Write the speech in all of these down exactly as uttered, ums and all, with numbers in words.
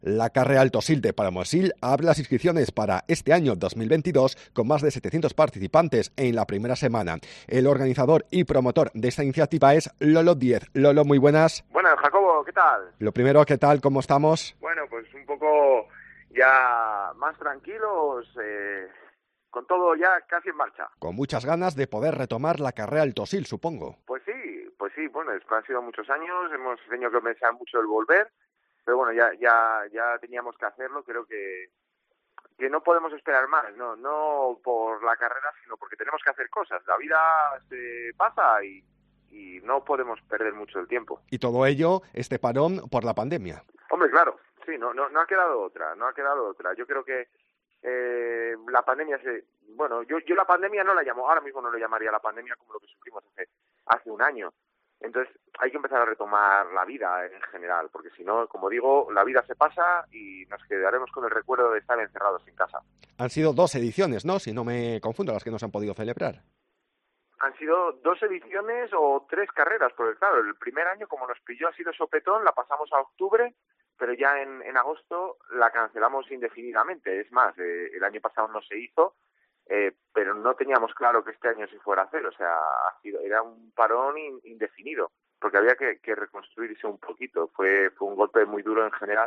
La carrera Alto Sil de Paramosil abre las inscripciones para este año dos mil veintidós con más de setecientos participantes en la primera semana. El organizador y promotor de esta iniciativa es Lolo Díez. Lolo, muy buenas. Buenas, Jacobo, ¿qué tal? Lo primero, ¿qué tal? ¿Cómo estamos? Bueno, pues un poco ya más tranquilos, eh, con todo ya casi en marcha. Con muchas ganas de poder retomar la carrera Alto Sil, supongo. Pues sí, pues sí, bueno, es que han sido muchos años, hemos tenido que pensar mucho el volver, pero bueno, ya ya ya teníamos que hacerlo, creo que que no podemos esperar más, no no por la carrera, sino porque tenemos que hacer cosas. La vida se pasa y, y no podemos perder mucho el tiempo. Y todo ello, este parón por la pandemia. Hombre, claro, sí, no no no ha quedado otra, no ha quedado otra. Yo creo que eh, la pandemia se, bueno, yo yo la pandemia no la llamo, ahora mismo no lo llamaría la pandemia como lo que sufrimos hace hace un año. Entonces hay que empezar a retomar la vida en general, porque si no, como digo, la vida se pasa y nos quedaremos con el recuerdo de estar encerrados en casa. Han sido dos ediciones, ¿no? Si no me confundo, las que no se han podido celebrar. Han sido dos ediciones o tres carreras, porque claro, el primer año, como nos pilló, ha sido sopetón, la pasamos a octubre, pero ya en, en agosto la cancelamos indefinidamente. Es más, eh, el año pasado no se hizo, eh, pero no teníamos claro que este año se fuera a hacer, o sea, ha sido, era un parón in, indefinido, porque había que, que reconstruirse un poquito. Fue, fue un golpe muy duro en general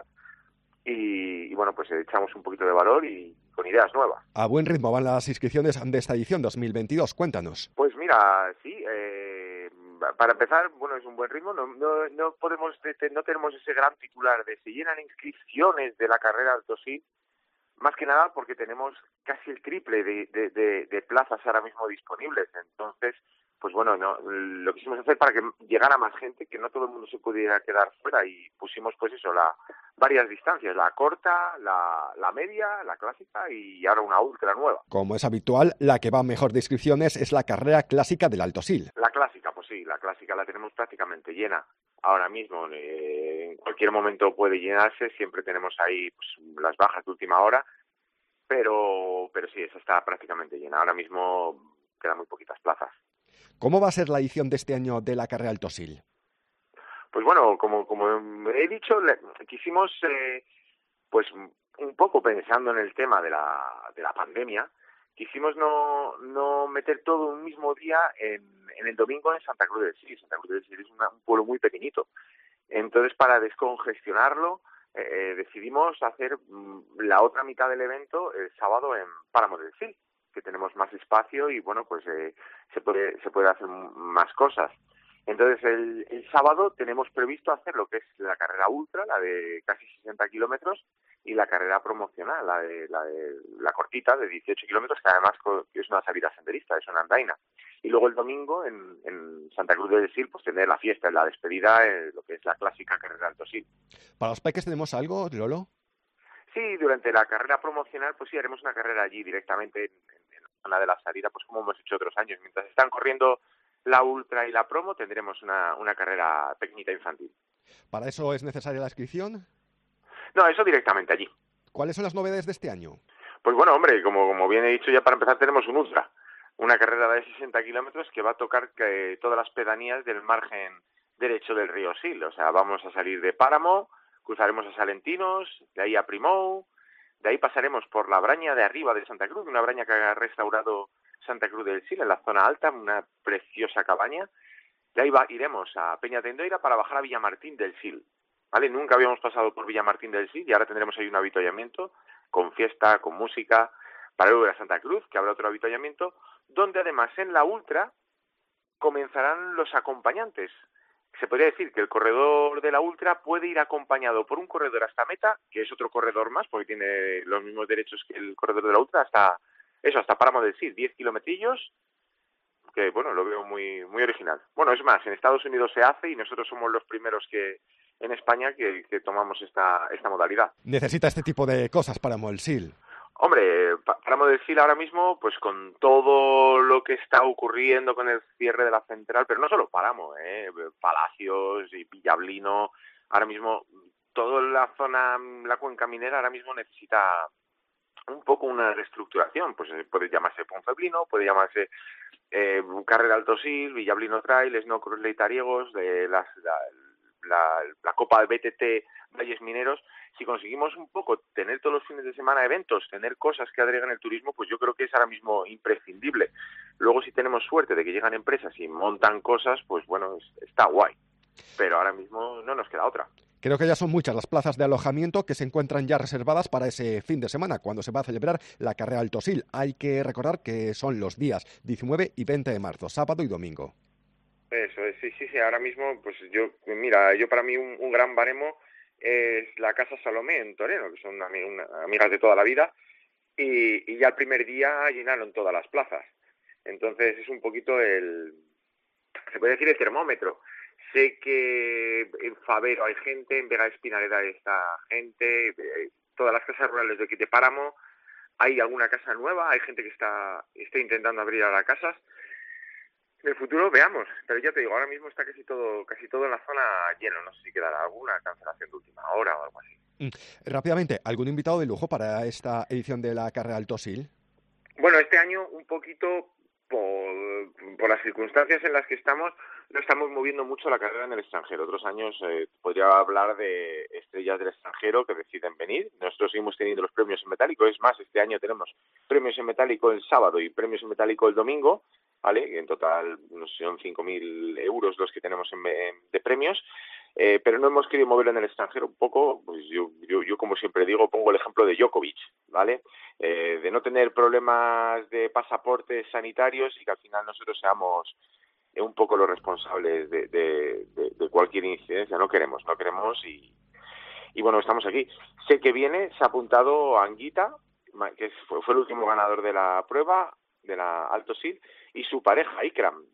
y, y bueno, pues echamos un poquito de valor y con ideas nuevas. A buen ritmo van las inscripciones de esta edición dos mil veintidós, cuéntanos. Pues mira, sí, eh, para empezar, bueno, es un buen ritmo, no, no, no podemos, no tenemos ese gran titular de se llenan inscripciones de la carrera Alto Sil, más que nada porque tenemos casi el triple de, de, de, de plazas ahora mismo disponibles. Entonces, pues bueno, no, lo quisimos hacer para que llegara más gente, que no todo el mundo se pudiera quedar fuera, y pusimos pues eso, la varias distancias, la corta, la, la media, la clásica y ahora una ultra nueva. Como es habitual, la que va mejor de inscripciones es la carrera clásica del Alto Sil. La clásica, pues sí, la clásica la tenemos prácticamente llena. Ahora mismo, eh, en cualquier momento puede llenarse, siempre tenemos ahí pues, las bajas de última hora, pero pero sí, esa está prácticamente llena. Ahora mismo quedan muy poquitas plazas. ¿Cómo va a ser la edición de este año de la carrera Alto Sil? Pues bueno, como como he dicho, le, quisimos, eh, pues un poco pensando en el tema de la de la pandemia, quisimos no no meter todo un mismo día en, en el domingo en Santa Cruz del Sil. Santa Cruz del Sil es una, un pueblo muy pequeñito. Entonces, para descongestionarlo, eh, decidimos hacer mmm, la otra mitad del evento el sábado en Páramo del Sil, que tenemos más espacio y bueno, pues eh, se puede se puede hacer más cosas. Entonces, el, el sábado tenemos previsto hacer lo que es la carrera ultra, la de casi sesenta kilómetros, y la carrera promocional, la de la, de, la cortita, de dieciocho kilómetros, que además es una salida senderista, es una andaina. Y luego el domingo, en, en Santa Cruz del Sil, pues tener la fiesta, la despedida, eh, lo que es la clásica carrera Alto Sil. ¿Para los peques tenemos algo, Lolo? Sí, durante la carrera promocional, pues sí, haremos una carrera allí directamente en, en, en la zona de la salida, pues como hemos hecho otros años. Mientras están corriendo la ultra y la promo, tendremos una, una carrera pequeñita infantil. ¿Para eso es necesaria la inscripción? No, eso directamente allí. ¿Cuáles son las novedades de este año? Pues bueno, hombre, como, como bien he dicho, ya para empezar tenemos un ultra, una carrera de sesenta kilómetros que va a tocar que, todas las pedanías del margen derecho del río Sil. O sea, vamos a salir de Páramo, cruzaremos a Salentinos, de ahí a Primou, de ahí pasaremos por la braña de arriba de Santa Cruz, una braña que ha restaurado Santa Cruz del Sil, en la zona alta, una preciosa cabaña. De ahí va, iremos a Peña Tendoira para bajar a Villamartín del Sil. ¿Vale? Nunca habíamos pasado por Villamartín del Sil y ahora tendremos ahí un avituallamiento con fiesta, con música, para luego ir a Santa Cruz, que habrá otro avituallamiento, donde además en la ultra comenzarán los acompañantes. Se podría decir que el corredor de la ultra puede ir acompañado por un corredor hasta meta, que es otro corredor más, porque tiene los mismos derechos que el corredor de la ultra, hasta eso, hasta Páramo del Sil, diez kilometrillos, que bueno, lo veo muy muy original. Bueno, es más, en Estados Unidos se hace y nosotros somos los primeros que en España que, que tomamos esta esta modalidad. ¿Necesita este tipo de cosas Páramo del Sil? Hombre, Páramo del Sil ahora mismo, pues con todo lo que está ocurriendo con el cierre de la central, pero no solo Páramo, eh, Palacios y Villablino, ahora mismo toda la zona, la cuenca minera ahora mismo necesita un poco una reestructuración, pues puede llamarse Ponfeblino, puede llamarse eh, Carrera Alto Sil, Villablino Trail, Snowcross Leitariegos, de las, la, la, la Copa B T T Valles Mineros, si conseguimos un poco tener todos los fines de semana eventos, tener cosas que agregan el turismo, pues yo creo que es ahora mismo imprescindible. Luego, si tenemos suerte de que llegan empresas y montan cosas, pues bueno, es, está guay. Pero ahora mismo no nos queda otra. Creo que ya son muchas las plazas de alojamiento que se encuentran ya reservadas para ese fin de semana, cuando se va a celebrar la carrera Alto Sil. Hay que recordar que son los días diecinueve y veinte de marzo, sábado y domingo. Eso es, sí, sí, sí. Ahora mismo, pues yo, mira, yo para mí un, un gran baremo es la Casa Salomé en Toreno, que son ami- una, amigas de toda la vida, y, y ya el primer día llenaron todas las plazas. Entonces es un poquito el, se puede decir el termómetro. Sé que en Favero hay gente, en Vega Espinareda está gente, eh, todas las casas rurales de aquí de Páramo, hay alguna casa nueva, hay gente que está, está intentando abrir ahora casas. En el futuro veamos, pero ya te digo, ahora mismo está casi todo, casi todo en la zona lleno, no sé si quedará alguna cancelación de última hora o algo así. Mm. Rápidamente, ¿algún invitado de lujo para esta edición de la carrera Alto Sil? Bueno, este año un poquito por, por las circunstancias en las que estamos, no estamos moviendo mucho la carrera en el extranjero. Otros años eh, podría hablar de estrellas del extranjero que deciden venir. Nosotros seguimos teniendo los premios en metálico. Es más, este año tenemos premios en metálico el sábado y premios en metálico el domingo, ¿vale? En total no sé, son cinco mil euros los que tenemos en, en, de premios. Eh, pero no hemos querido moverlo en el extranjero un poco, pues yo, yo, yo como siempre digo, pongo el ejemplo de Djokovic, ¿vale? Eh, de no tener problemas de pasaportes sanitarios y que al final nosotros seamos eh, un poco los responsables de, de, de, de cualquier incidencia. No queremos, no queremos y, y bueno, estamos aquí. Sé que viene, se ha apuntado Anguita, que fue, fue el último ganador de la prueba, de la Alto Sil, y su pareja, Ikram,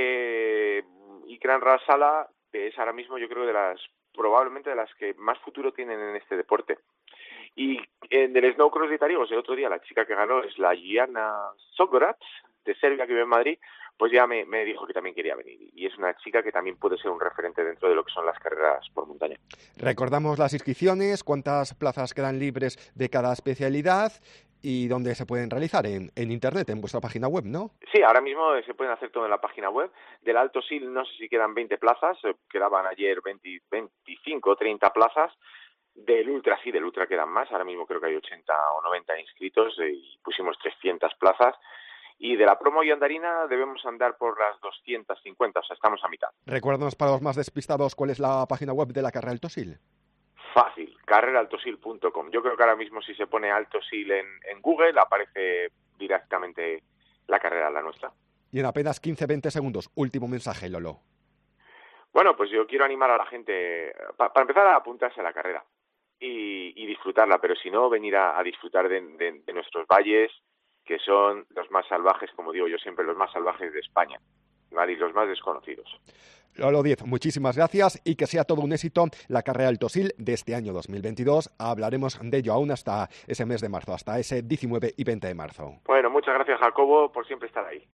que Ikram Rasala es ahora mismo yo creo de las probablemente de las que más futuro tienen en este deporte. Y en el snowcross de Tariegos, el otro día la chica que ganó es la Gianna Sogorac de Serbia, que vive en Madrid, pues ya me, me dijo que también quería venir. Y es una chica que también puede ser un referente dentro de lo que son las carreras por montaña. Recordamos las inscripciones, cuántas plazas quedan libres de cada especialidad y dónde se pueden realizar, en, en internet, en vuestra página web, ¿no? Sí, ahora mismo se pueden hacer todo en la página web. Del Alto Sil no sé si quedan veinte plazas, quedaban ayer veinte, veinticinco o treinta plazas. Del Ultra sí, del Ultra quedan más, ahora mismo creo que hay ochenta o noventa inscritos y pusimos trescientas plazas. Y de la promo y andarina debemos andar por las doscientas cincuenta, o sea, estamos a mitad. Recuérdanos para los más despistados cuál es la página web de la carrera Alto Sil. Fácil, carrera alto sil punto com. Yo creo que ahora mismo si se pone Alto Sil en, en Google aparece directamente la carrera, la nuestra. Y en apenas quince a veinte segundos, último mensaje, Lolo. Bueno, pues yo quiero animar a la gente, pa, para empezar a apuntarse a la carrera y, y disfrutarla, pero si no, venir a, a disfrutar de, de, de nuestros valles, que son los más salvajes, como digo yo siempre, los más salvajes de España, ¿vale? Y los más desconocidos. Lolo Díez, muchísimas gracias y que sea todo un éxito la carrera Alto Sil de este año dos mil veintidós. Hablaremos de ello aún hasta ese mes de marzo, hasta ese diecinueve y veinte de marzo. Bueno, muchas gracias, Jacobo, por siempre estar ahí.